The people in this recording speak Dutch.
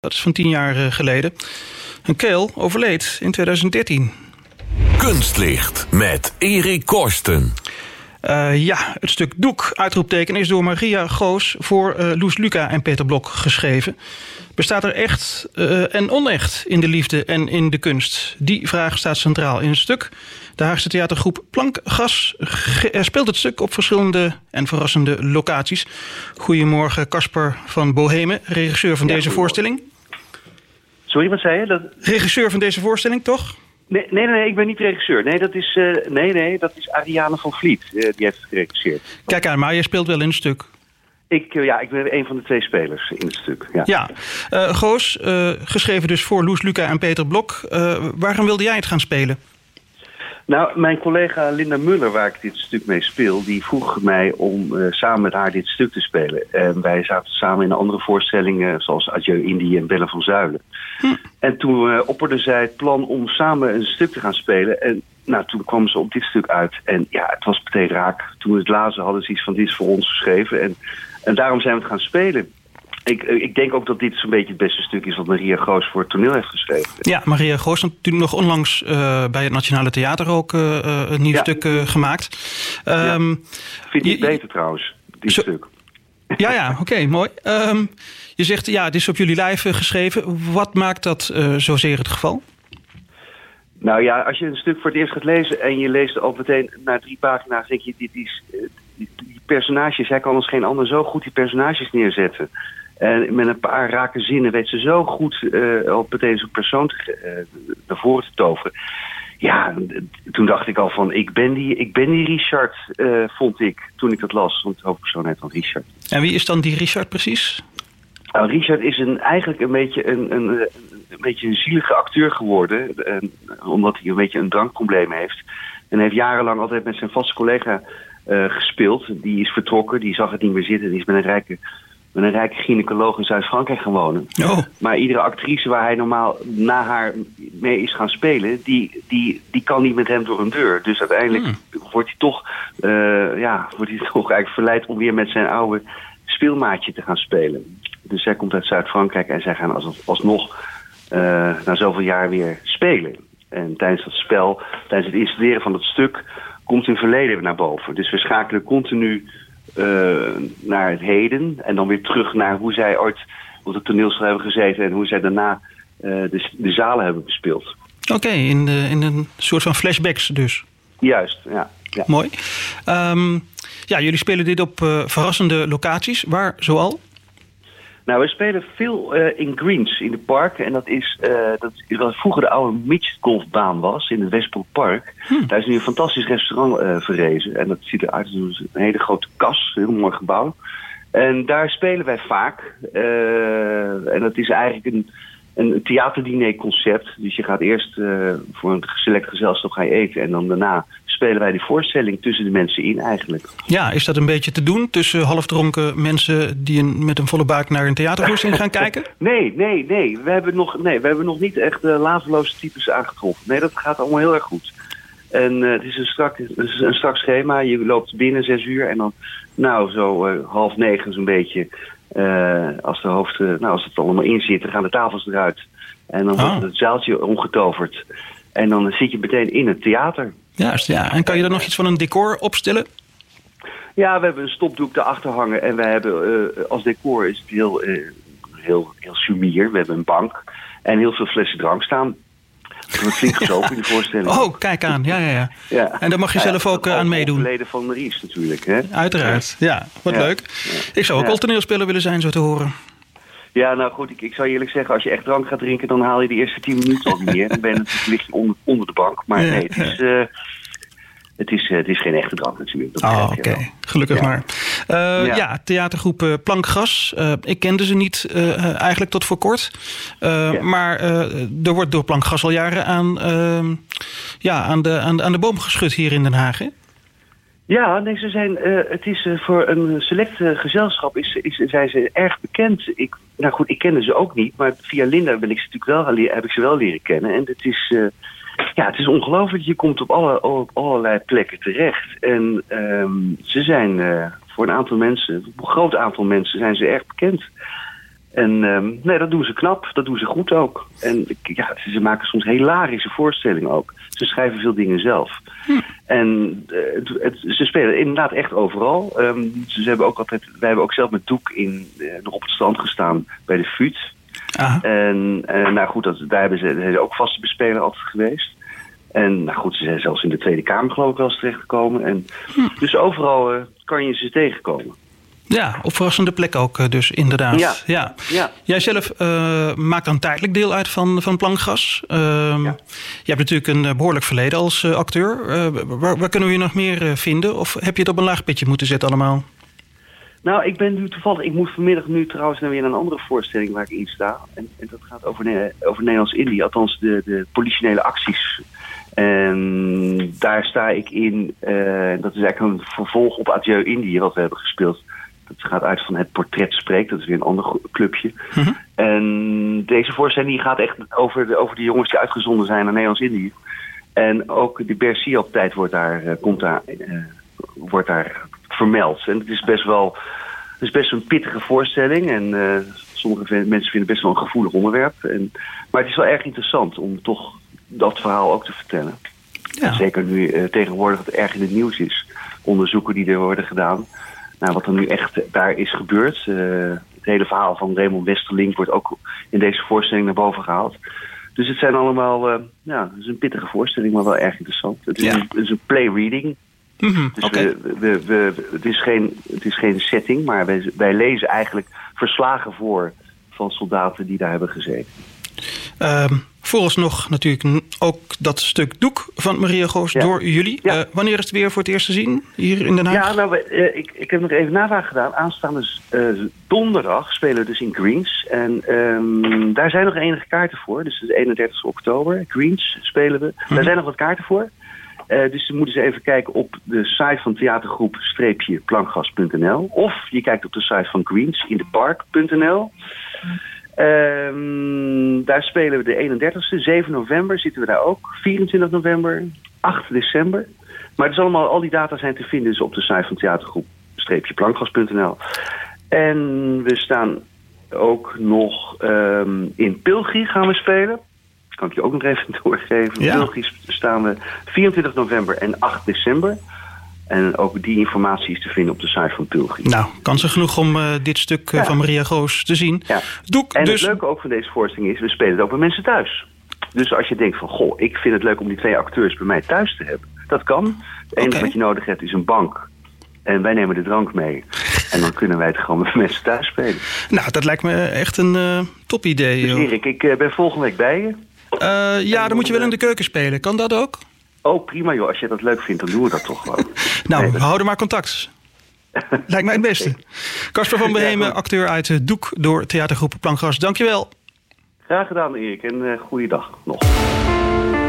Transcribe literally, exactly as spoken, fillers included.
Dat is van tien jaar geleden. En Keel overleed in tweeduizend dertien. Kunstlicht met Erik Korsten. Uh, ja, het stuk Doek, uitroepteken, is door Maria Goos voor uh, Loes Luca en Peter Blok geschreven. Bestaat er echt uh, en onecht in de liefde en in de kunst? Die vraag staat centraal in het stuk. De Haagse theatergroep Plankgas speelt het stuk op verschillende en verrassende locaties. Goedemorgen, Casper van Bohemen, regisseur van ja, deze voorstelling. Sorry, wat zei je? Dat... Regisseur van deze voorstelling, toch? Nee, nee, nee, ik ben niet regisseur. Nee, dat is, uh, nee, nee, dat is Ariane van Vliet. Uh, die heeft het geregisseerd. Kijk aan, maar je speelt wel in het stuk. Ik, uh, ja, ik ben een van de twee spelers in het stuk. Ja, ja. Uh, Goos, uh, geschreven dus voor Loes Luca en Peter Blok. Uh, waarom wilde jij het gaan spelen? Nou, mijn collega Linda Muller, waar ik dit stuk mee speel, die vroeg mij om uh, samen met haar dit stuk te spelen. En wij zaten samen in een andere voorstellingen, zoals Adieu Indie en Bellen van Zuilen. Hm. En toen uh, opperde zij het plan om samen een stuk te gaan spelen. En nou, toen kwam ze op dit stuk uit. En ja, het was meteen raak. Toen we het lazen hadden ze iets van, dit is voor ons geschreven. En, en daarom zijn we het gaan spelen. Ik, ik denk ook dat dit zo'n beetje het beste stuk is wat Maria Goos voor het toneel heeft geschreven. Ja, Maria Goos heeft natuurlijk nog onlangs uh, bij het Nationale Theater ook uh, een nieuw ja. stuk uh, gemaakt. Um, ja. Vind ik beter trouwens, dit zo, stuk. Ja, ja, oké, okay, mooi. Um, je zegt, ja, het is op jullie lijf uh, geschreven. Wat maakt dat uh, zozeer het geval? Nou ja, als je een stuk voor het eerst gaat lezen en je leest al meteen na drie pagina's, denk je, dit is, die, die personages, hij kan als geen ander zo goed die personages neerzetten. En met een paar rake zinnen weet ze zo goed uh, op meteen zo'n persoon te, uh, naar voren te toveren. Ja, toen dacht ik al van, ik ben die, ik ben die Richard, uh, vond ik, toen ik dat las. Want de hoofdpersoon heet dan Richard. En wie is dan die Richard precies? Nou, Richard is een, eigenlijk een beetje een, een, een beetje een zielige acteur geworden. En, omdat hij een beetje een drankprobleem heeft. En heeft jarenlang altijd met zijn vaste collega uh, gespeeld. Die is vertrokken, die zag het niet meer zitten. Die is met een rijke... met een rijke gynaecoloog in Zuid-Frankrijk gaan wonen. Oh. Maar iedere actrice waar hij normaal na haar mee is gaan spelen, die, die, die kan niet met hem door een deur. Dus uiteindelijk hmm. wordt hij toch, uh, ja, wordt hij toch eigenlijk verleid om weer met zijn oude speelmaatje te gaan spelen. Dus zij komt uit Zuid-Frankrijk en zij gaan als, alsnog uh, na zoveel jaar weer spelen. En tijdens dat spel, tijdens het installeren van het stuk, komt hun verleden naar boven. Dus we schakelen continu Uh, naar het heden en dan weer terug naar hoe zij ooit op het toneelschool hebben gezeten en hoe zij daarna uh, de, de zalen hebben bespeeld. Oké, okay, in, de, in een soort van flashbacks dus. Juist, ja. ja. Mooi. Um, ja, jullie spelen dit op uh, verrassende locaties. Waar zoal? Nou, we spelen veel uh, in Greens, in de parken. En dat is, uh, dat is wat vroeger de oude midgetgolfbaan was, in het Westpoolpark. Hm. Daar is nu een fantastisch restaurant uh, verrezen. En dat ziet eruit als een hele grote kas, een heel mooi gebouw. En daar spelen wij vaak. Uh, en dat is eigenlijk een, een theaterdiner-concept. Dus je gaat eerst uh, voor een select gezelschap ga je eten. En dan daarna spelen wij die voorstelling tussen de mensen in eigenlijk. Ja, is dat een beetje te doen tussen halfdronken mensen die een, met een volle buik naar een theatervoorstelling gaan kijken? Nee, nee, nee. We hebben nog, nee, we hebben nog niet echt uh, laveloze types aangetroffen. Nee, dat gaat allemaal heel erg goed. En uh, het is een strak, een strak schema. Je loopt binnen zes uur en dan nou zo uh, half negen zo'n beetje. Uh, als de hoofd, uh, nou als het allemaal in zit, dan gaan de tafels eruit. En dan oh. wordt het zaaltje omgetoverd. En dan zit je meteen in het theater. Juist, ja. En kan je er nog iets van een decor opstellen? Ja, we hebben een stopdoek erachter hangen. En we hebben uh, als decor is het heel, uh, heel, heel sumier. We hebben een bank en heel veel flessen drank staan. Dat flink gezopen in de voorstelling. Oh, kijk aan. Ja, ja, ja. ja. En daar mag je ja, zelf ook aan meedoen. Het verleden van Maries natuurlijk. Hè? Uiteraard. Ja, wat ja. leuk. Ik zou ook ja. al toneelspeler willen zijn, zo te horen. Ja, nou goed, ik, ik zou je eerlijk zeggen, als je echt drank gaat drinken, dan haal je de eerste tien minuten al niet meer. Dan ben je natuurlijk licht onder, onder de bank. Maar ja, nee, het is, uh, het, is, uh, het is geen echte drank natuurlijk. Dat oh, oké. Okay. Gelukkig ja. maar. Uh, ja. ja, theatergroep uh, Plankgas. Uh, ik kende ze niet uh, eigenlijk tot voor kort. Uh, ja. Maar uh, er wordt door Plankgas al jaren aan, uh, ja, aan, de, aan, aan de boom geschud hier in Den Haag, hè? Ja, nee, ze zijn, uh, het is uh, voor een select uh, gezelschap is, is, zijn ze erg bekend. Ik, nou goed, ik kende ze ook niet, maar via Linda ben ik ze natuurlijk wel, heb ik ze wel leren kennen. En het is, uh, ja, het is ongelooflijk. Je komt op, alle, op allerlei plekken terecht. En um, ze zijn uh, voor een aantal mensen, voor een groot aantal mensen zijn ze erg bekend. En um, nee, dat doen ze knap, dat doen ze goed ook. En ja, ze maken soms hilarische voorstellingen ook. Ze schrijven veel dingen zelf. Hm. En uh, het, het, ze spelen inderdaad echt overal. Um, ze hebben ook altijd, wij hebben ook zelf met Doek in, uh, nog op het strand gestaan bij de F U T. Aha. En uh, nou goed, dat, daar hebben ze, daar zijn ze ook vaste bespeler altijd geweest. En nou goed, ze zijn zelfs in de Tweede Kamer geloof ik wel eens terechtgekomen. En, hm. Dus overal uh, kan je ze tegenkomen. Ja, op verrassende plek ook dus inderdaad. Ja. Ja. Ja. Jij zelf uh, maakt dan tijdelijk deel uit van, van Plankgas. Uh, ja. Je hebt natuurlijk een behoorlijk verleden als uh, acteur. Uh, waar, waar kunnen we je nog meer uh, vinden? Of heb je het op een laag pitje moeten zetten allemaal? Nou, ik ben nu toevallig... Ik moet vanmiddag nu trouwens naar weer een andere voorstelling waar ik in sta. En, en dat gaat over, ne- over Nederlands-Indië. Althans, de, de politionele acties. En daar sta ik in. Uh, dat is eigenlijk een vervolg op Adieu Indië, wat we hebben gespeeld. Dat gaat uit van Het Portret Spreekt. Dat is weer een ander clubje. Mm-hmm. En deze voorstelling die gaat echt over de, over de jongens die uitgezonden zijn naar Nederlands-Indië. En ook de Bersiab-tijd wordt daar, uh, komt daar, uh, wordt daar vermeld. En het is best wel, het is best een pittige voorstelling. En uh, sommige mensen vinden het best wel een gevoelig onderwerp. En, maar het is wel erg interessant om toch dat verhaal ook te vertellen. Ja. Zeker nu uh, tegenwoordig het erg in het nieuws is. Onderzoeken die er worden gedaan. Nou, wat er nu echt daar is gebeurd. Uh, het hele verhaal van Raymond Westerlink wordt ook in deze voorstelling naar boven gehaald. Dus het zijn allemaal, uh, ja, het is een pittige voorstelling, maar wel erg interessant. Het is, ja. een, het is een play-reading. Mm-hmm, dus okay. we, we, we, het, is geen, het is geen setting, maar wij, wij lezen eigenlijk verslagen voor van soldaten die daar hebben gezeten. Um, vooralsnog natuurlijk ook dat stuk Doek van Maria Goos ja. door jullie. Ja. Uh, wanneer is het weer voor het eerst te zien hier in Den Haag? Ja, nou, uh, ik, ik heb nog even navraag gedaan. Aanstaande uh, donderdag spelen we dus in Greens. En um, daar zijn nog enige kaarten voor. Dus de eenendertigste oktober. Greens spelen we. Mm-hmm. Daar zijn nog wat kaarten voor. Uh, dus dan moeten ze even kijken op de site van theatergroep-plankgas punt n l. Of je kijkt op de site van Greens in de park punt n l. Um, daar spelen we de eenendertigste. zeven november zitten we daar ook. vierentwintig november. acht december. Maar het is allemaal, al die data zijn te vinden dus op de site van theatergroep-plankgas punt n l. En we staan ook nog um, in Pilgrim gaan we spelen. Kan ik je ook nog even doorgeven. Ja. Pilgrim staan we vierentwintig november en acht december. En ook die informatie is te vinden op de site van Pilgrim. Nou, kansen genoeg om uh, dit stuk uh, ja. van Maria Goos te zien. Ja. Doek, en dus... het leuke ook van deze voorstelling is, we spelen het ook bij mensen thuis. Dus als je denkt van, goh, ik vind het leuk om die twee acteurs bij mij thuis te hebben. Dat kan. Het enige okay. wat je nodig hebt is een bank. En wij nemen de drank mee. En dan kunnen wij het gewoon met mensen thuis spelen. Nou, dat lijkt me echt een uh, top idee. Dus Erik, ik uh, ben volgende week bij je. Uh, ja, en dan moet je wel in de keuken spelen. Kan dat ook? Oh, prima joh. Als je dat leuk vindt, dan doen we dat toch gewoon. Nou, nee, dat... we houden maar contact. Lijkt mij het beste. Casper van Behemen, ja, acteur uit uh, Doek door theatergroep Plankgas. Dankjewel. Graag gedaan, Erik. En uh, goeiedag nog.